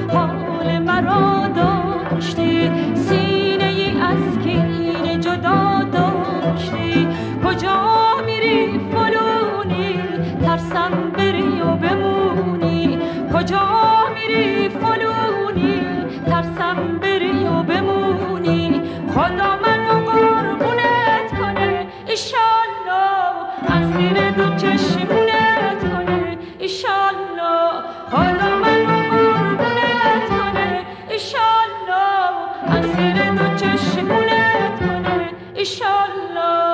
حال مرا داشتی، سینه ای از کینه جدا داشتی. کجا میری فلونی ترسم بری و بمونی، کجا میری فلونی ترسم بری و بمونی. خدا منو قربونت کنه ایشالله، از زیر دو چشمونت کنه ایشالله. خدا منو قربونت کنه ایشالله، از زیر دو چشمونت کنه ایشالله.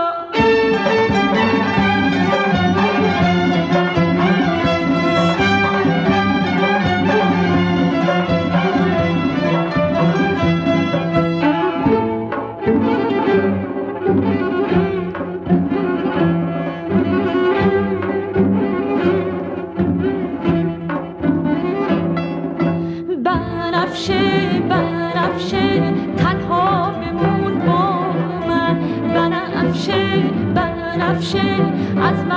بنفشه بنفشه تنها بمون با من، بنفشه بنفشه از